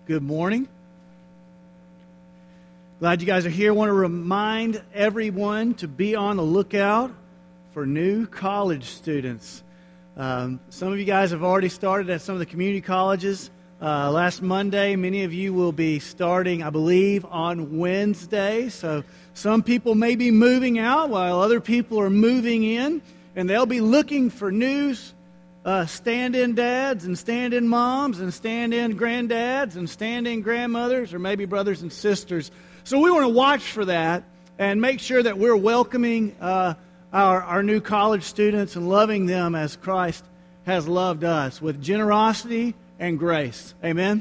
Good morning. Glad you guys are here. I want to remind everyone to be on the lookout for new college students. Some of you guys have already started at some of the community colleges. Last Monday, many of you will be starting, I believe, on Wednesday. So some people may be moving out while other people are moving in, and they'll be looking for new stand-in dads and stand-in moms and stand-in granddads and stand-in grandmothers or maybe brothers and sisters. So we want to watch for that and make sure that we're welcoming our new college students and loving them as Christ has loved us with generosity and grace. Amen?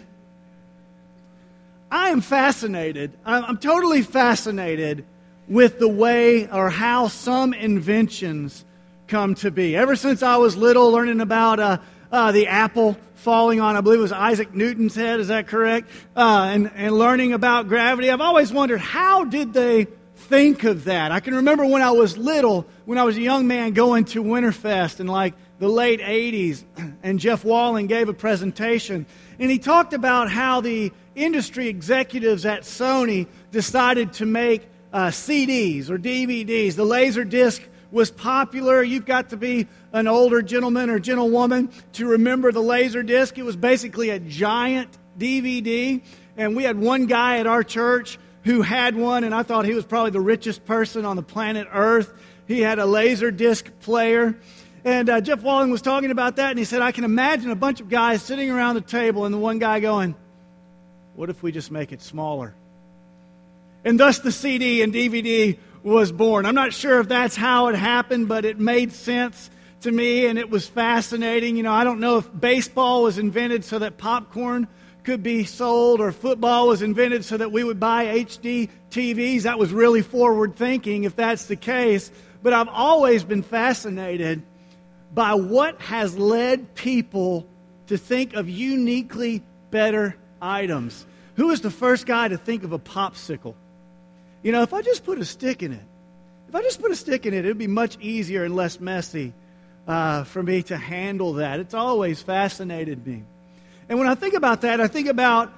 I am fascinated. I'm totally fascinated with the way or how some inventions come to be. Ever since I was little, learning about the apple falling on, I believe it was Isaac Newton's head, is that correct? And learning about gravity, I've always wondered, how did they think of that? I can remember when I was little, when I was a young man going to Winterfest in like the late 80s, and Jeff Walling gave a presentation, and he talked about how the industry executives at Sony decided to make CDs or DVDs. The Laserdisc was popular. You've got to be an older gentleman or gentlewoman to remember the Laserdisc. It was basically a giant DVD, and we had one guy at our church who had one, and I thought he was probably the richest person on the planet Earth. He had a Laserdisc player, and Jeff Walling was talking about that, and he said, I can imagine a bunch of guys sitting around the table, and the one guy going, what if we just make it smaller? And thus the CD and DVD was born. I'm not sure if that's how it happened, but it made sense to me, and it was fascinating. You know, I don't know if baseball was invented so that popcorn could be sold, or football was invented so that we would buy HD TVs. That was really forward thinking, if that's the case. But I've always been fascinated by what has led people to think of uniquely better items. Who was the first guy to think of a popsicle? You know, if I just put a stick in it, it would be much easier and less messy for me to handle that. It's always fascinated me. And when I think about that, I think about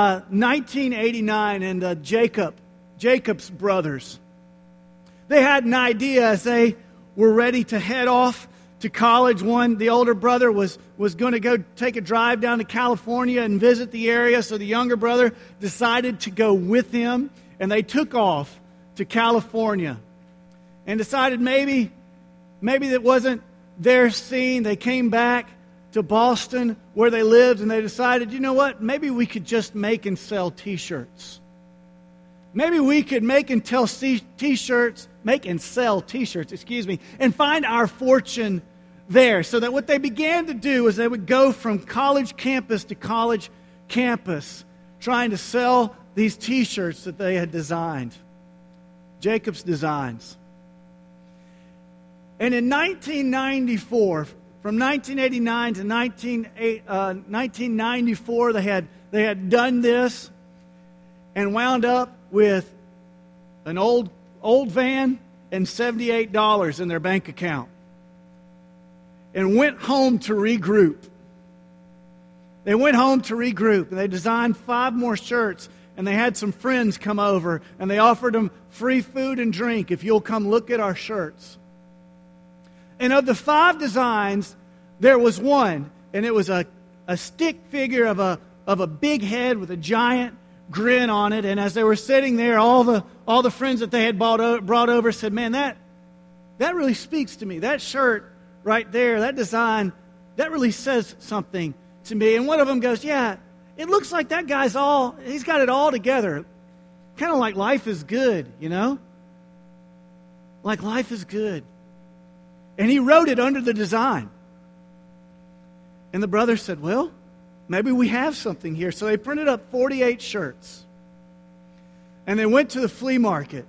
1989 and Jacob's brothers. They had an idea as they were ready to head off to college. The older brother was going to go take a drive down to California and visit the area, so the younger brother decided to go with him. And they took off to California and decided maybe that wasn't their scene. They came back to Boston where they lived, and they decided, you know what, maybe we could just make and sell T-shirts. Maybe we could make and sell T-shirts, and find our fortune there. So that what they began to do was they would go from college campus to college campus trying to sell these T-shirts that they had designed. Jacob's Designs. And in 1994, from 1989 to 1994, they had done this and wound up with an old van and $78 in their bank account, and went home to regroup. They went home to regroup, and they designed 5 more shirts. And they had some friends come over, and they offered them free food and drink if you'll come look at our shirts. And of the 5 designs, there was one, and it was a stick figure of a big head with a giant grin on it. And as they were sitting there, all the friends that they had brought over said, "Man, that really speaks to me. That shirt right there, that design, that really says something to me." And one of them goes, "Yeah, it looks like that guy's he's got it all together. Kind of like life is good, you know? Like life is good." And he wrote it under the design. And the brother said, well, maybe we have something here. So they printed up 48 shirts. And they went to the flea market.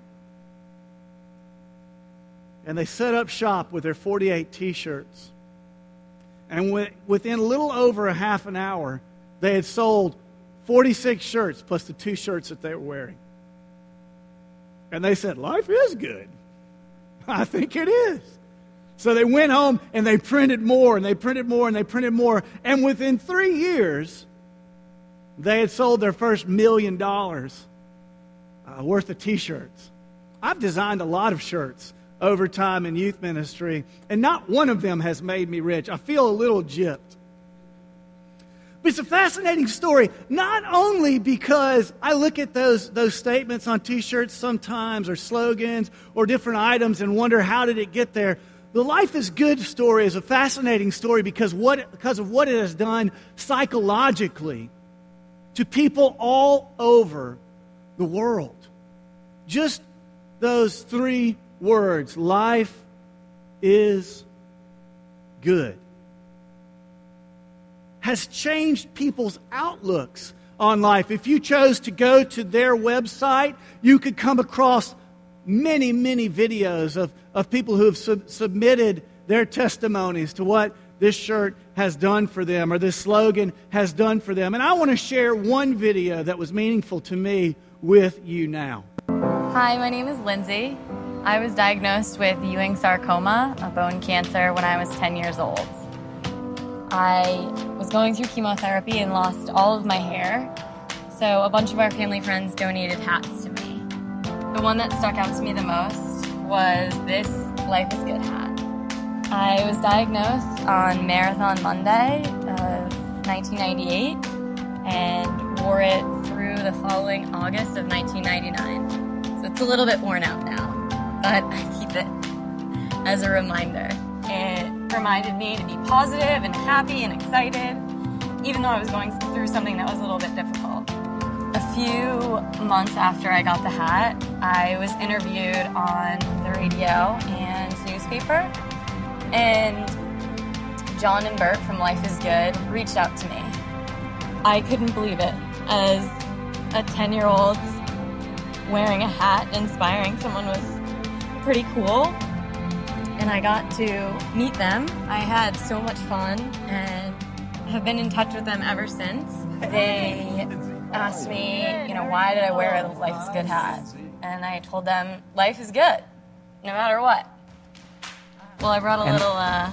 And they set up shop with their 48 T-shirts. And within a little over a half an hour, they had sold 46 shirts plus the 2 shirts that they were wearing. And they said, life is good. I think it is. So they went home and they printed more and they printed more and they printed more. And within 3 years, they had sold their first $1 million worth of T-shirts. I've designed a lot of shirts over time in youth ministry, and not one of them has made me rich. I feel a little gypped. But it's a fascinating story, not only because I look at those statements on T-shirts sometimes, or slogans, or different items, and wonder, how did it get there? The Life is Good story is a fascinating story because of what it has done psychologically to people all over the world. Just those 3 words, life is good, has changed people's outlooks on life. If you chose to go to their website, you could come across many, many videos of people who have submitted their testimonies to what this shirt has done for them or this slogan has done for them. And I want to share one video that was meaningful to me with you now. Hi, my name is Lindsay. I was diagnosed with Ewing sarcoma, a bone cancer, when I was 10 years old. I was going through chemotherapy and lost all of my hair, so a bunch of our family friends donated hats to me. The one that stuck out to me the most was this Life is Good hat. I was diagnosed on Marathon Monday of 1998 and wore it through the following August of 1999. So it's a little bit worn out now, but I keep it as a reminder. It reminded me to be positive and happy and excited, even though I was going through something that was a little bit difficult. A few months after I got the hat, I was interviewed on the radio and newspaper, and John and Bert from Life is Good reached out to me. I couldn't believe it. As a 10-year-old, wearing a hat, inspiring someone was pretty cool. And I got to meet them. I had so much fun and have been in touch with them ever since. They asked me, why did I wear a Life is Good hat? And I told them, life is good, no matter what. Well, I brought a little,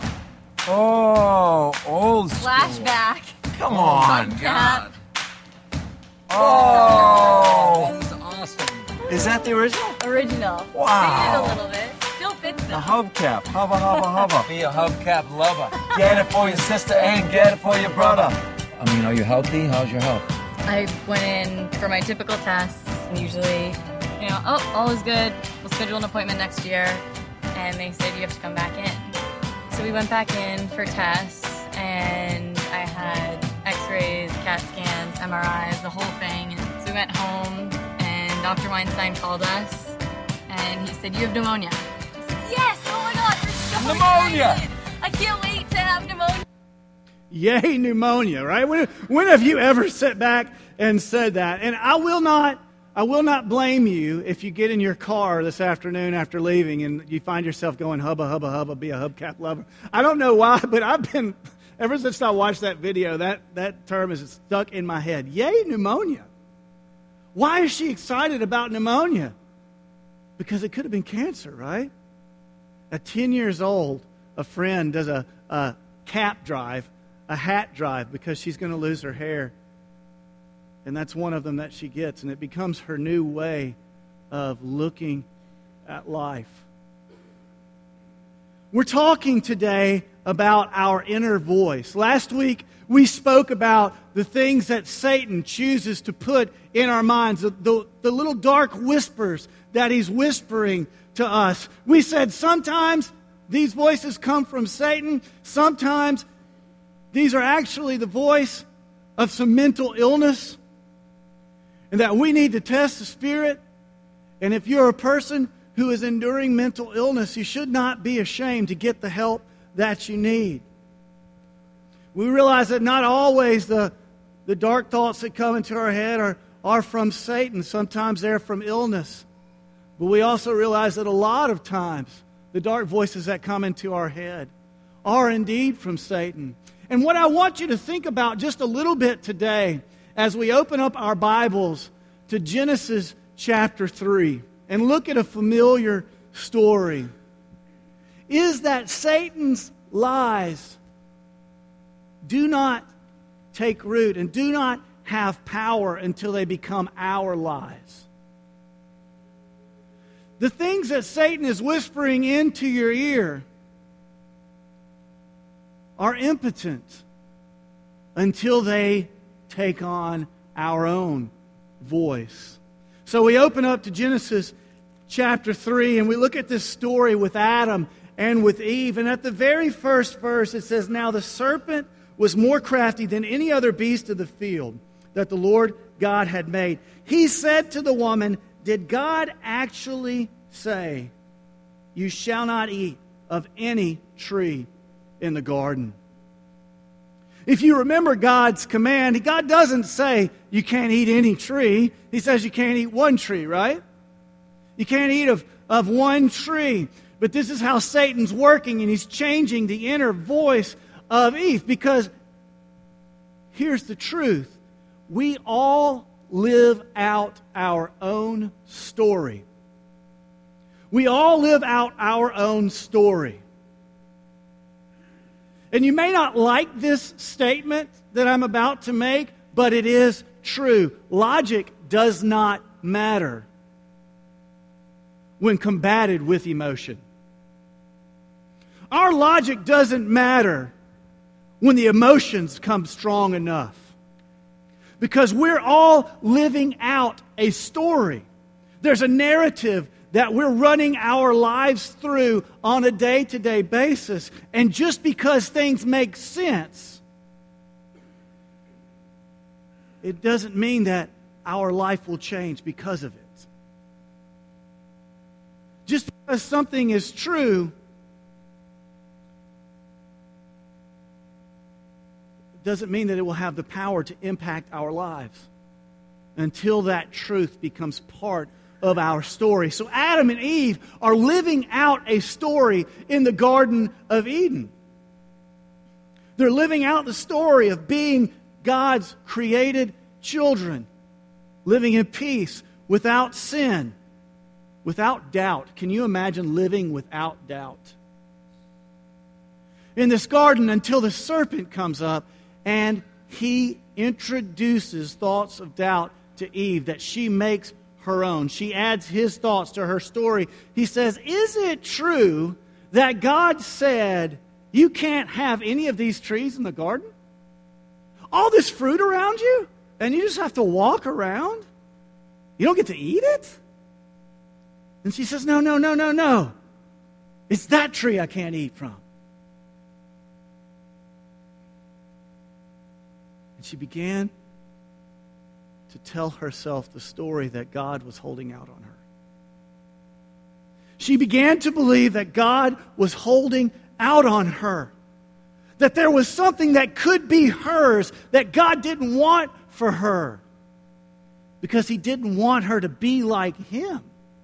old school. flashback. Come on, Hat. God. Oh, this is awesome. Is that the original? Original. Wow. Faded a little bit. Still fits The though. hubcap. Hubba, hubba, hubba. Be a hubcap lover. Get it for your sister and get it for your brother. I mean, are you healthy? How's your health? I went in for my typical tests, and usually, all is good. We'll schedule an appointment next year. And they said, you have to come back in. So we went back in for tests, and I had x-rays, CAT scans, MRIs, the whole thing. And so we went home, and Dr. Weinstein called us, and he said, you have pneumonia. I said, yes! Oh my God, we're so Pneumonia! excited! I can't wait to have pneumonia. Yay, pneumonia, right? When have you ever sat back and said that? And I will not blame you if you get in your car this afternoon after leaving and you find yourself going, hubba, hubba, hubba, be a hubcap lover. I don't know why, but ever since I watched that video, that term is stuck in my head. Yay, pneumonia. Why is she excited about pneumonia? Because it could have been cancer, right? At 10 years old, a friend does a cap drive, a hat drive, because she's going to lose her hair. And that's one of them that she gets. And it becomes her new way of looking at life. We're talking today about our inner voice. Last week, we spoke about the things that Satan chooses to put in our minds, the little dark whispers that he's whispering to us. We said sometimes these voices come from Satan. Sometimes these are actually the voice of some mental illness, and that we need to test the spirit. And if you're a person who is enduring mental illness, you should not be ashamed to get the help that you need. We realize that not always the dark thoughts that come into our head are from Satan. Sometimes they're from illness. But we also realize that a lot of times the dark voices that come into our head are indeed from Satan. And what I want you to think about just a little bit today as we open up our Bibles to Genesis chapter 3 and look at a familiar story, is that Satan's lies do not take root and do not have power until they become our lies. The things that Satan is whispering into your ear are impotent until they take on our own voice. So we open up to Genesis chapter 3, and we look at this story with Adam and with Eve. And at the very first verse, it says, "Now the serpent was more crafty than any other beast of the field that the Lord God had made. He said to the woman, 'Did God actually say, you shall not eat of any tree in the garden?'" If you remember God's command, God doesn't say you can't eat any tree. He says you can't eat one tree, right? You can't eat of one tree. But this is how Satan's working, and he's changing the inner voice of Eve. Because here's the truth. We all live out our own story. We all live out our own story. And you may not like this statement that I'm about to make, but it is true. Logic does not matter when combated with emotion. Our logic doesn't matter when the emotions come strong enough. Because we're all living out a story. There's a narrative that we're running our lives through on a day-to-day basis. And just because things make sense, it doesn't mean that our life will change because of it. Just because something is true doesn't mean that it will have the power to impact our lives until that truth becomes part of our story. So Adam and Eve are living out a story in the Garden of Eden. They're living out the story of being God's created children, living in peace, without sin, without doubt. Can you imagine living without doubt? In this garden until the serpent comes up and he introduces thoughts of doubt to Eve that she makes her own. She adds his thoughts to her story. He says, "Is it true that God said you can't have any of these trees in the garden? All this fruit around you, and you just have to walk around? You don't get to eat it?" And she says, No. It's that tree I can't eat from. And she began to tell herself the story that God was holding out on her. She began to believe that God was holding out on her. That there was something that could be hers that God didn't want for her. Because He didn't want her to be like Him.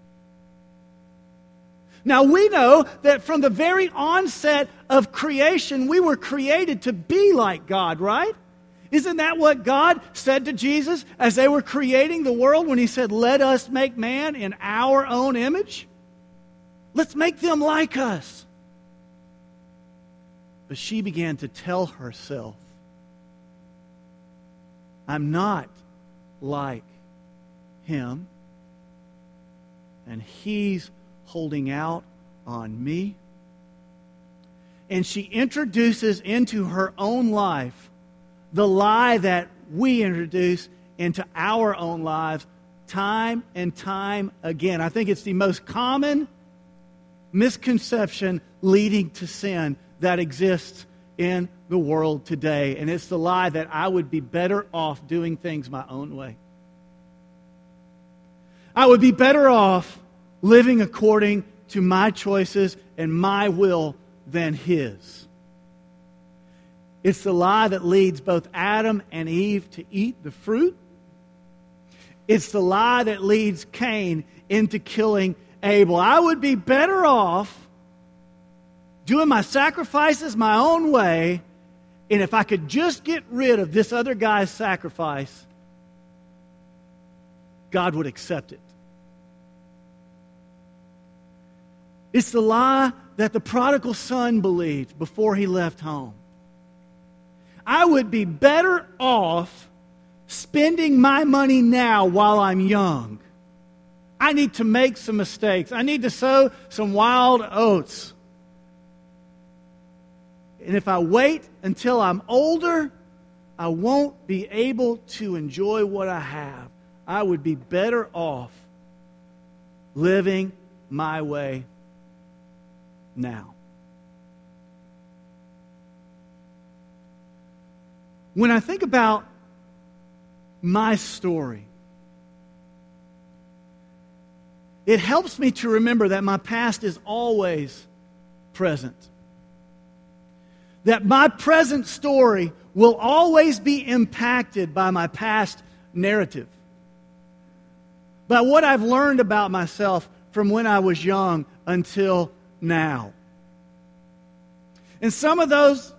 Now we know that from the very onset of creation, we were created to be like God, right? Isn't that what God said to Jesus as they were creating the world when He said, "Let us make man in our own image"? Let's make them like us. But she began to tell herself, "I'm not like Him, and He's holding out on me." And she introduces into her own life the lie that we introduce into our own lives time and time again. I think it's the most common misconception leading to sin that exists in the world today. And it's the lie that I would be better off doing things my own way. I would be better off living according to my choices and my will than His. It's the lie that leads both Adam and Eve to eat the fruit. It's the lie that leads Cain into killing Abel. I would be better off doing my sacrifices my own way, and if I could just get rid of this other guy's sacrifice, God would accept it. It's the lie that the prodigal son believed before he left home. I would be better off spending my money now while I'm young. I need to make some mistakes. I need to sow some wild oats. And if I wait until I'm older, I won't be able to enjoy what I have. I would be better off living my way now. When I think about my story, it helps me to remember that my past is always present. That my present story will always be impacted by my past narrative. By what I've learned about myself from when I was young until now. And some of those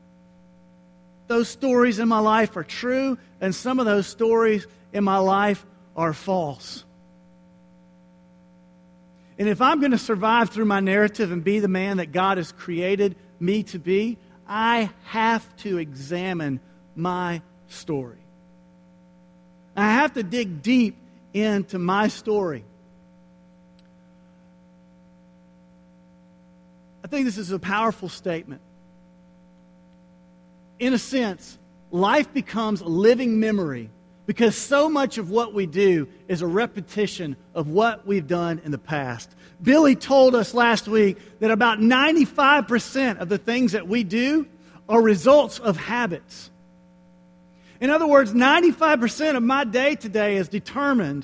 stories in my life are true, and some of those stories in my life are false. And if I'm going to survive through my narrative and be the man that God has created me to be, I have to examine my story. I have to dig deep into my story. I think this is a powerful statement. In a sense, life becomes a living memory because so much of what we do is a repetition of what we've done in the past. Billy told us last week that about 95% of the things that we do are results of habits. In other words, 95% of my day today is determined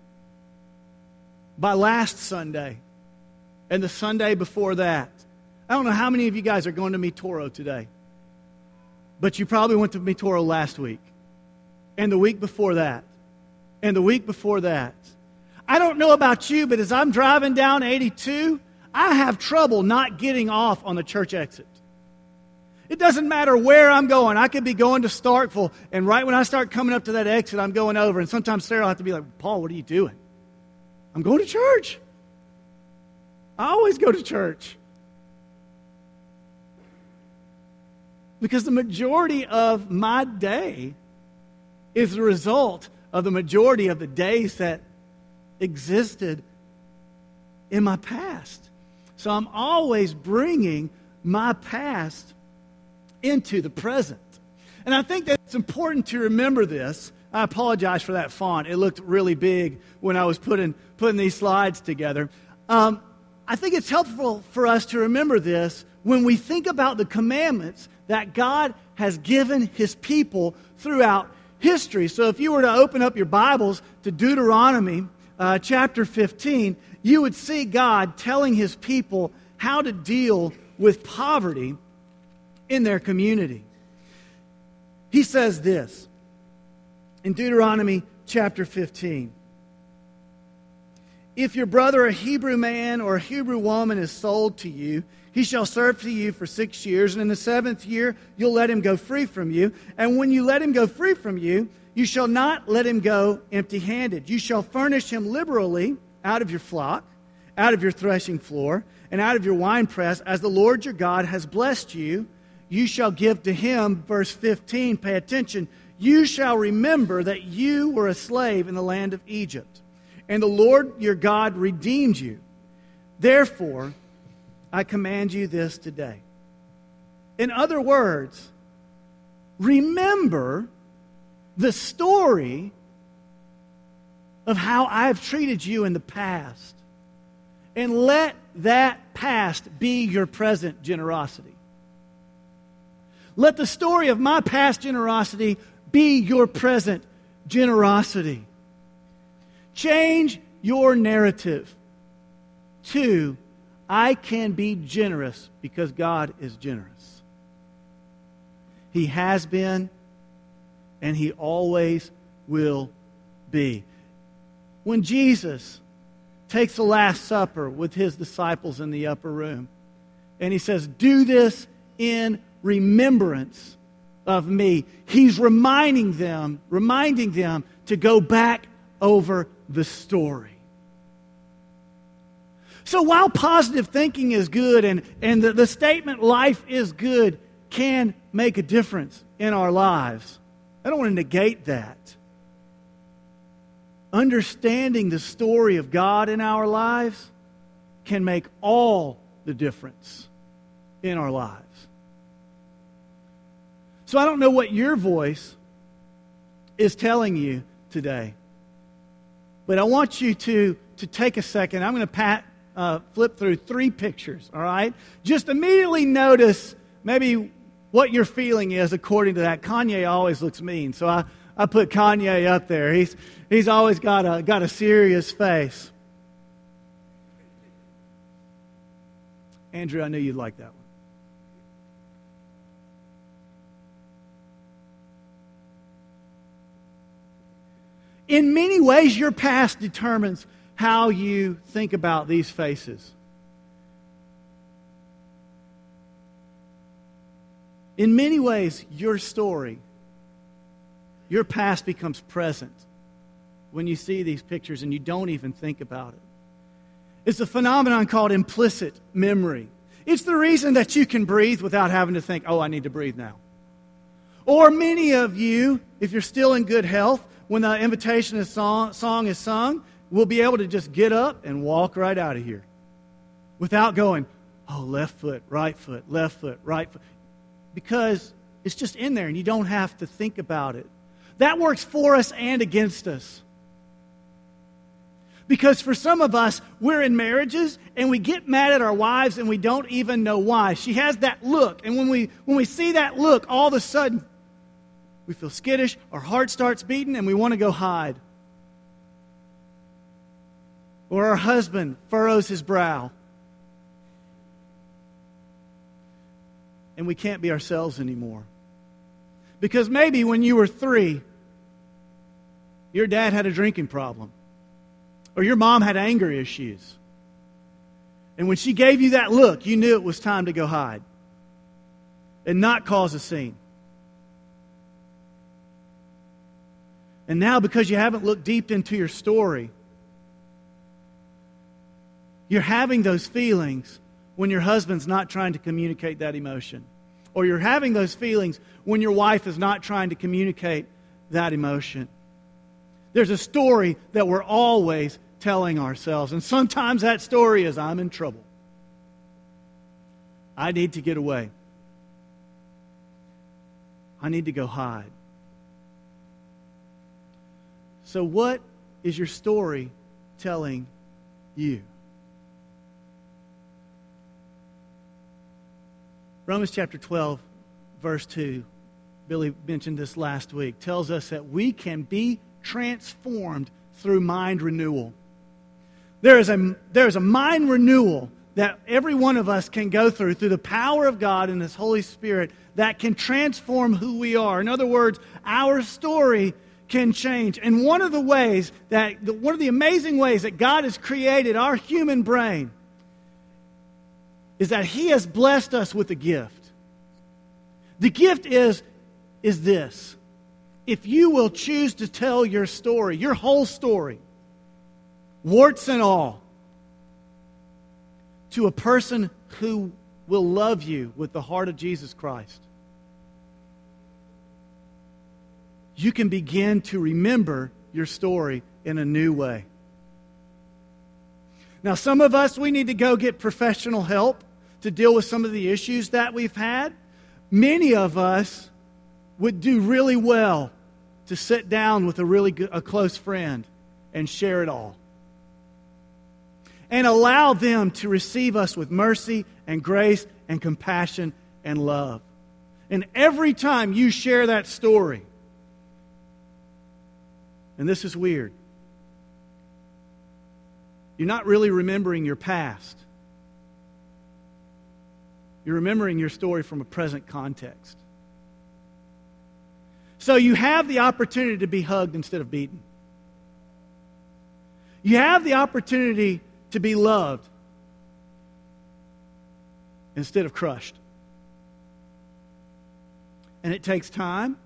by last Sunday and the Sunday before that. I don't know how many of you guys are going to MeToro today, but you probably went to MeToro last week, and the week before that, and the week before that. I don't know about you, but as I'm driving down 82, I have trouble not getting off on the church exit. It doesn't matter where I'm going. I could be going to Starkville, and right when I start coming up to that exit, I'm going over, and sometimes Sarah will have to be like, Paul, what are you doing? I'm going to church. I always go to church. Because the majority of my day is the result of the majority of the days that existed in my past. So I'm always bringing my past into the present. And I think that it's important to remember this. I apologize for that font. It looked really big when I was putting these slides together. I think it's helpful for us to remember this when we think about the commandments that God has given His people throughout history. So if you were to open up your Bibles to Deuteronomy chapter 15, you would see God telling His people how to deal with poverty in their community. He says this in Deuteronomy chapter 15. If your brother, a Hebrew man or a Hebrew woman, is sold to you, he shall serve to you for 6 years, and in the 7th year you'll let him go free from you. And when you let him go free from you, you shall not let him go empty-handed. You shall furnish him liberally out of your flock, out of your threshing floor, and out of your winepress, as the Lord your God has blessed you. You shall give to him, verse 15, pay attention, you shall remember that you were a slave in the land of Egypt, and the Lord your God redeemed you. Therefore, I command you this today. In other words, remember the story of how I've treated you in the past, and let that past be your present generosity. Let the story of my past generosity be your present generosity. Change your narrative to, I can be generous because God is generous. He has been, and He always will be. When Jesus takes the Last Supper with His disciples in the upper room, and He says, do this in remembrance of me, He's reminding them to go back over the story. So while positive thinking is good and the statement life is good can make a difference in our lives, I don't want to negate that. Understanding the story of God in our lives can make all the difference in our lives. So I don't know what your voice is telling you today, but I want you to take a second. I'm going to flip through 3 pictures, all right? Just immediately notice maybe what your feeling is according to that. Kanye always looks mean, so I put Kanye up there. He's always got a serious face. Andrew, I knew you'd like that one. In many ways, your past determines how you think about these faces. In many ways, your story, your past becomes present when you see these pictures and you don't even think about it. It's a phenomenon called implicit memory. It's the reason that you can breathe without having to think, oh, I need to breathe now. Or many of you, if you're still in good health, when the invitation song is sung, will be able to just get up and walk right out of here without going, oh, left foot, right foot, left foot, right foot. Because it's just in there and you don't have to think about it. That works for us and against us. Because for some of us, we're in marriages and we get mad at our wives and we don't even know why. She has that look. And when we see that look, all of a sudden, we feel skittish, our heart starts beating, and we want to go hide. Or our husband furrows his brow. And we can't be ourselves anymore. Because maybe when you were 3, your dad had a drinking problem. Or your mom had anger issues. And when she gave you that look, you knew it was time to go hide. And not cause a scene. And now, because you haven't looked deep into your story, you're having those feelings when your husband's not trying to communicate that emotion. Or you're having those feelings when your wife is not trying to communicate that emotion. There's a story that we're always telling ourselves. And sometimes that story is, I'm in trouble. I need to get away. I need to go hide. So what is your story telling you? Romans chapter 12, verse 2, Billy mentioned this last week, tells us that we can be transformed through mind renewal. There is a mind renewal that every one of us can go through the power of God and His Holy Spirit that can transform who we are. In other words, our story can change. And one of the amazing ways that God has created our human brain is that He has blessed us with a gift. The gift is this. If you will choose to tell your story, your whole story, warts and all, to a person who will love you with the heart of Jesus Christ, you can begin to remember your story in a new way. Now, some of us, we need to go get professional help to deal with some of the issues that we've had. Many of us would do really well to sit down with a close friend and share it all. And allow them to receive us with mercy and grace and compassion and love. And every time you share that story, and this is weird, you're not really remembering your past. You're remembering your story from a present context. So you have the opportunity to be hugged instead of beaten. You have the opportunity to be loved instead of crushed. And it takes time.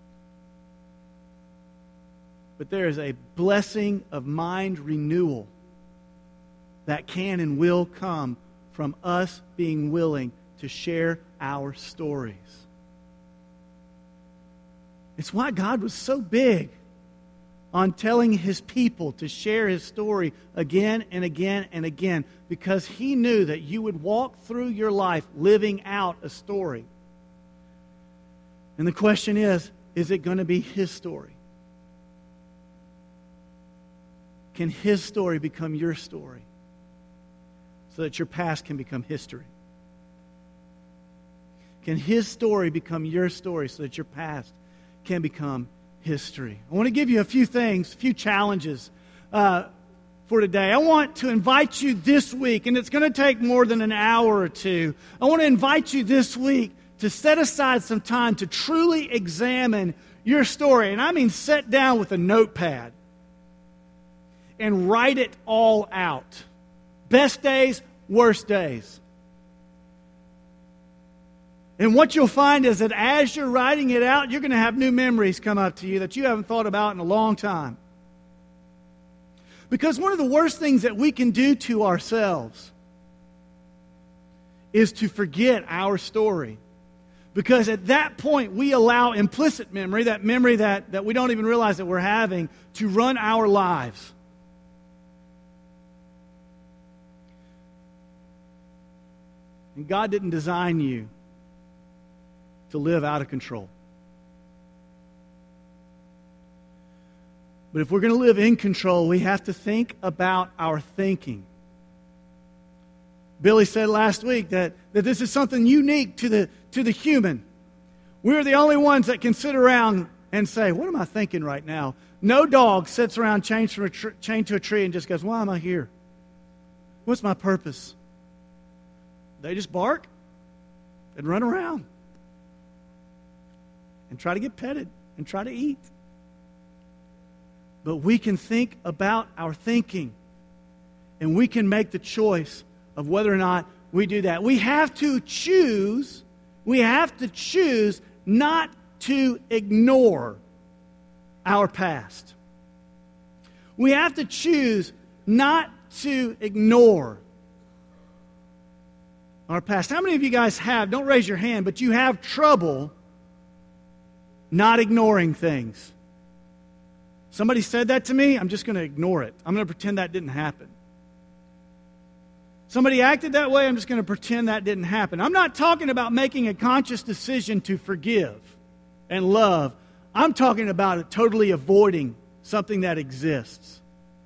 But there is a blessing of mind renewal that can and will come from us being willing to share our stories. It's why God was so big on telling His people to share His story again and again and again, because He knew that you would walk through your life living out a story. And the question is it going to be His story? Can His story become your story so that your past can become history? Can His story become your story so that your past can become history? I want to give you a few things, a few challenges for today. I want to invite you this week, and it's going to take more than an hour or two. I want to invite you this week to set aside some time to truly examine your story. And I mean sit down with a notepad and write it all out. Best days, worst days. And what you'll find is that as you're writing it out, you're going to have new memories come up to you that you haven't thought about in a long time. Because one of the worst things that we can do to ourselves is to forget our story. Because at that point, we allow implicit memory, that memory that we don't even realize that we're having, to run our lives. And God didn't design you to live out of control. But if we're going to live in control, we have to think about our thinking. Billy said last week that this is something unique to the human. We're the only ones that can sit around and say, what am I thinking right now? No dog sits around chained to a tree and just goes, why am I here? What's my purpose? They just bark and run around and try to get petted and try to eat. But we can think about our thinking, and we can make the choice of whether or not we do that. We have to choose not to ignore our past. We have to choose not to ignore our past. How many of you guys don't raise your hand, but you have trouble not ignoring things? Somebody said that to me, I'm just going to ignore it. I'm going to pretend that didn't happen. Somebody acted that way, I'm just going to pretend that didn't happen. I'm not talking about making a conscious decision to forgive and love. I'm talking about totally avoiding something that exists.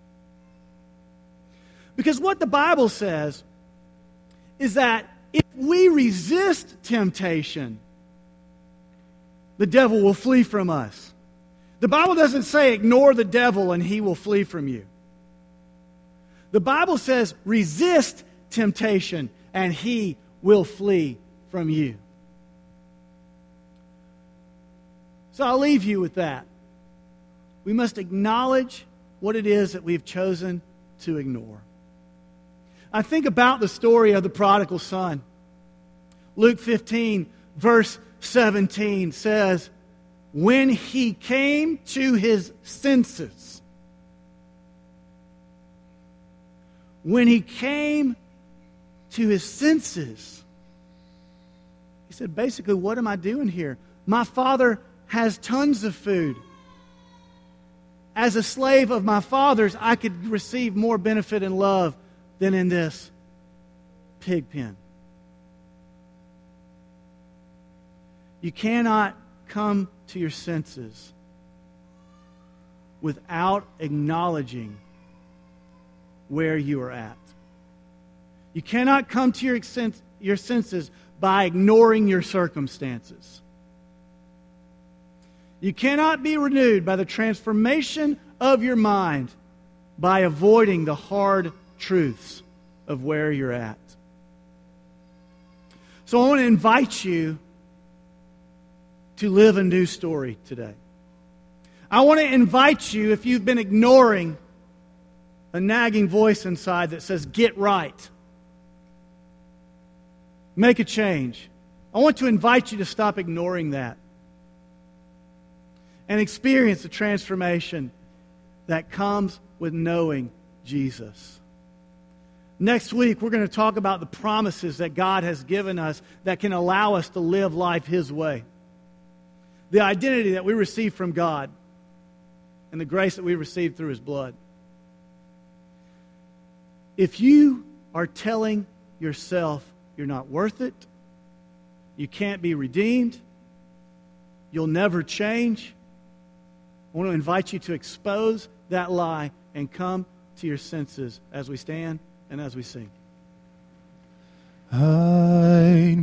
Because what the Bible says is that if we resist temptation, the devil will flee from us. The Bible doesn't say ignore the devil and he will flee from you. The Bible says resist temptation and he will flee from you. So I'll leave you with that. We must acknowledge what it is that we've chosen to ignore. I think about the story of the prodigal son. Luke 15, verse 17 says, when he came to his senses, he said, basically, what am I doing here? My father has tons of food. As a slave of my father's, I could receive more benefit and love than in this pig pen. You cannot come to your senses without acknowledging where you are at. You cannot come to your senses by ignoring your circumstances. You cannot be renewed by the transformation of your mind by avoiding the hard truths of where you're at. So I want to invite you to live a new story today. I want to invite you, if you've been ignoring a nagging voice inside that says, get right, make a change. I want to invite you to stop ignoring that and experience the transformation that comes with knowing Jesus. Next week, we're going to talk about the promises that God has given us that can allow us to live life His way. the identity that we receive from God and the grace that we receive through His blood. If you are telling yourself you're not worth it, you can't be redeemed, you'll never change, I want to invite you to expose that lie and come to your senses as we stand and as we sing.